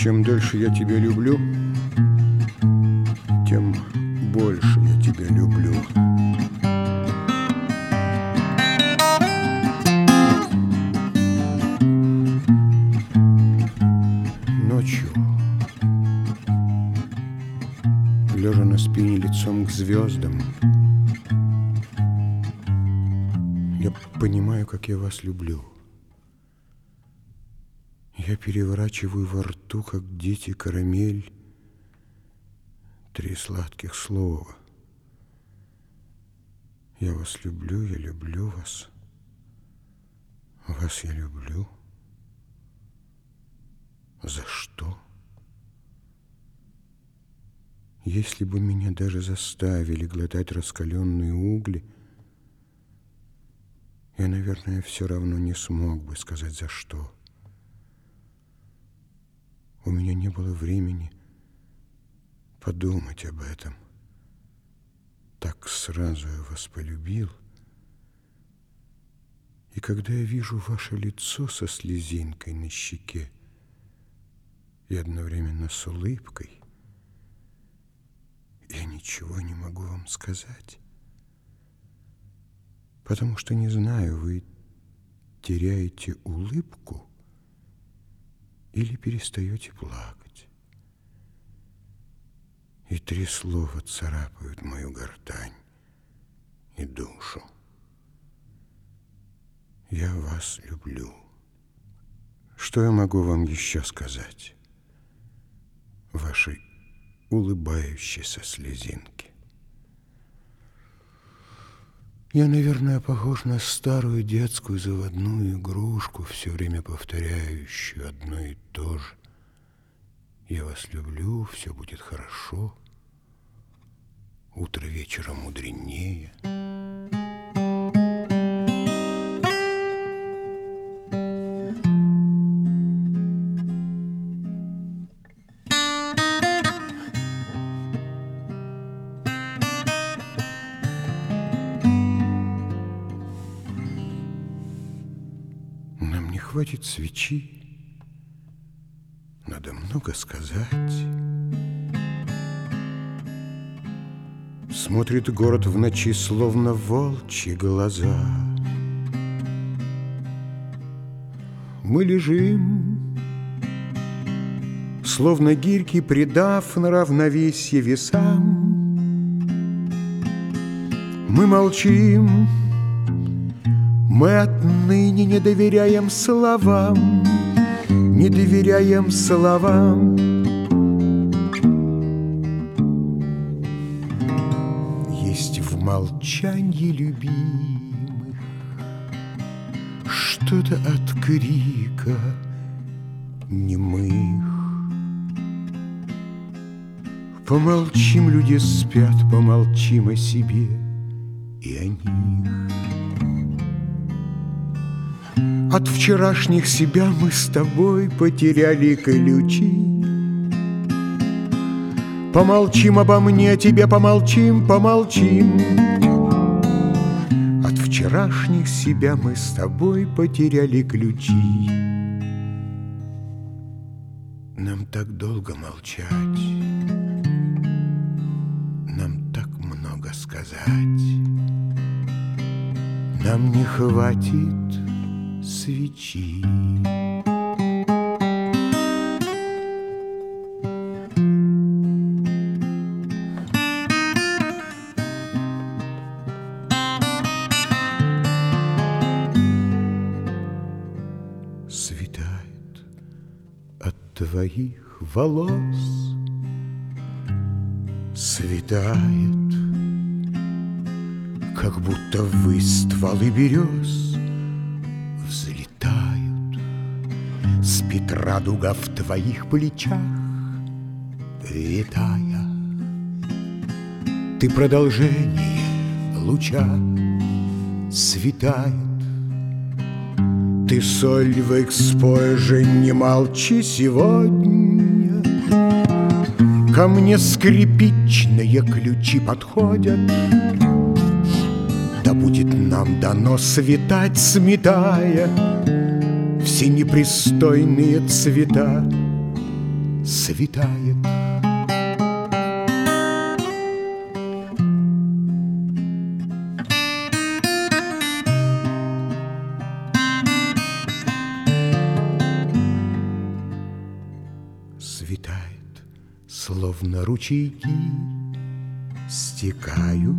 Чем дольше я тебя люблю, тем больше я тебя люблю. Ночью, лежа на спине лицом к звездам, я понимаю, как я вас люблю. Я переворачиваю во рту, как дети, карамель, 3 сладких слова. Я вас люблю, я люблю вас. Вас я люблю. За что? Если бы меня даже заставили глотать раскаленные угли, я, наверное, все равно не смог бы сказать, за что. У меня не было времени подумать об этом. Так сразу я вас полюбил. И когда я вижу ваше лицо со слезинкой на щеке и одновременно с улыбкой, я ничего не могу вам сказать, потому что не знаю, вы теряете улыбку или перестаете плакать. И 3 слова царапают мою гортань и душу. Я вас люблю. Что я могу вам еще сказать? Вашей улыбающейся слезинки. Я, наверное, похож на старую детскую заводную игрушку, все время повторяющую одно и то же. Я вас люблю, все будет хорошо. Утро вечера мудренее. Хватит свечи, надо много сказать. Смотрит город в ночи, словно волчьи глаза. Мы лежим, словно гирьки, придав на равновесие весам. Мы молчим, мы отныне не доверяем словам, не доверяем словам. Есть в молчании любимых что-то от крика немых. Помолчим, люди спят, помолчим о себе и о них. От вчерашних себя мы с тобой потеряли ключи. Помолчим обо мне, тебе помолчим, помолчим. От вчерашних себя мы с тобой потеряли ключи. Нам так долго молчать, нам так много сказать. Нам не хватит свечи. Светает от твоих волос, светает, как будто ввысь стволы берез взлетают. Спит радуга в твоих плечах, витая. Ты продолжение луча, светает. Ты соль в экспоже, не молчи сегодня. Ко мне скрипичные ключи подходят. Да будет нам дано светать, сметая все непристойные цвета светает. Светает, словно ручейки стекают,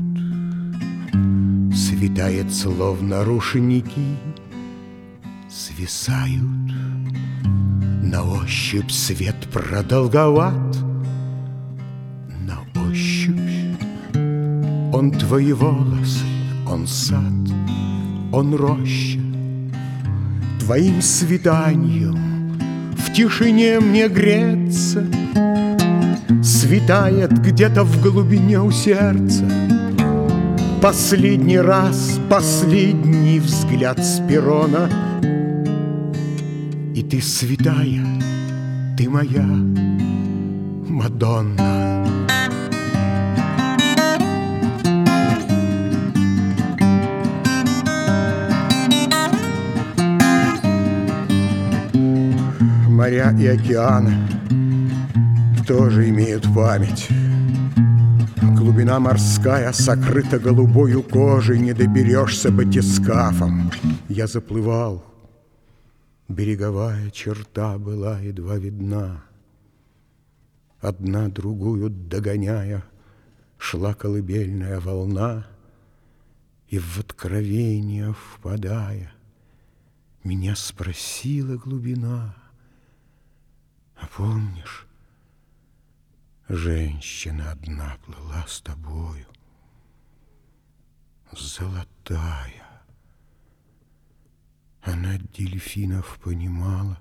светает, словно рушники свисают. На ощупь свет продолговат, на ощупь он твои волосы, он сад, он роща. Твоим свиданием в тишине мне греться, светает где-то в глубине у сердца. Последний раз, последний взгляд с перрона, и ты святая, ты моя Мадонна. Моря и океаны тоже имеют память. Глубина морская сокрыта голубою кожей, не доберешься батискафом. Я заплывал, береговая черта была едва видна. Одна другую догоняя, шла колыбельная волна, и в откровение впадая, меня спросила глубина: а помнишь, женщина одна плыла с тобою, золотая. Она дельфинов понимала,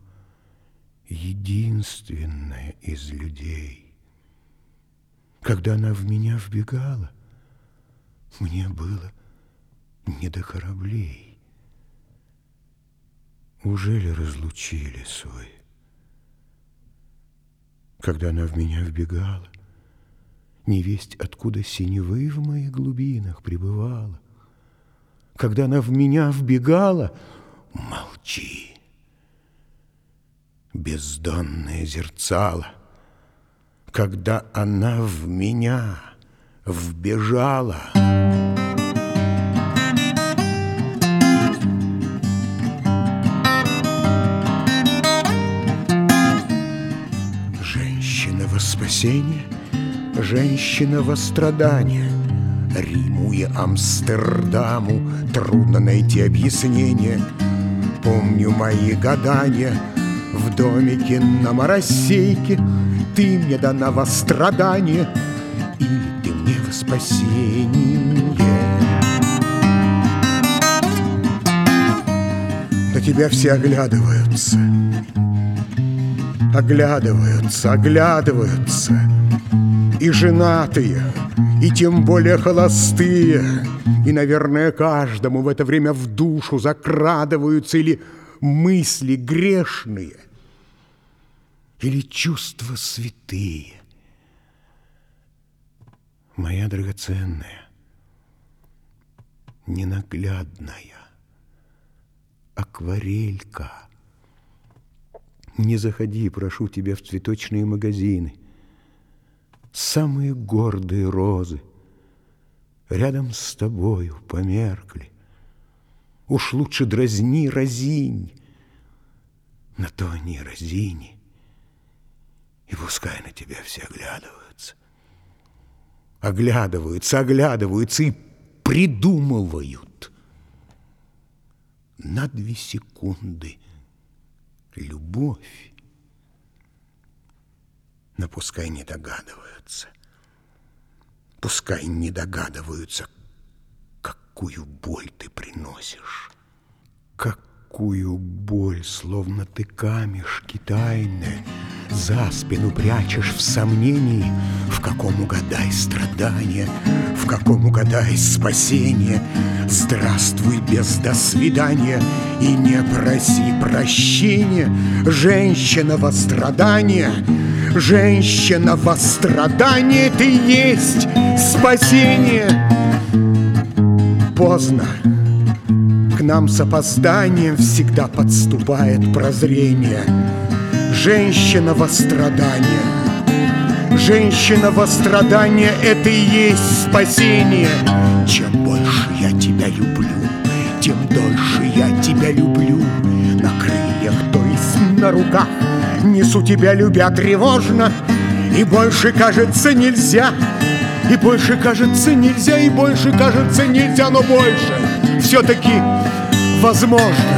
единственная из людей. Когда она в меня вбегала, мне было не до кораблей. Ужели разлучили свой? Когда она в меня вбегала, невесть откуда синевы в моих глубинах пребывала. Когда она в меня вбегала, молчи, бездонное зерцало. Когда она в меня вбежала, женщина во спасение, женщина во страдание. Риму и Амстердаму трудно найти объяснение. Помню мои гадания в домике на Моросейке. Ты мне дана во страдание, или ты мне во спасение. На тебя все оглядываются, оглядываются, оглядываются. И женатые, и тем более холостые. И, наверное, каждому в это время в душу закрадываются или мысли грешные, или чувства святые. Моя драгоценная, ненаглядная акварелька, не заходи, прошу тебя, в цветочные магазины. Самые гордые розы рядом с тобою померкли. Уж лучше дразни разинь, на то они разини, и пускай на тебя все оглядываются. Оглядываются, оглядываются и придумывают на 2 секунды любовь. Но пускай не догадываются, пускай не догадываются, какую боль ты приносишь. Какую боль, словно ты камешки тайные за спину прячешь в сомнении, в каком угадай страдания, в каком угадай спасение. Здравствуй без до свидания и не проси прощения. Женщина во страдания, женщина во страдания, ты есть спасение. Поздно, к нам с опозданием всегда подступает прозрение. Женщина во страдания. Женщина во страдания — это и есть спасение. Чем больше я тебя люблю, тем дольше я тебя люблю. На крыльях, то есть на руках, несу тебя, любя тревожно. И больше, кажется, нельзя. И больше, кажется, нельзя. И больше, кажется, нельзя. Но больше все-таки возможно.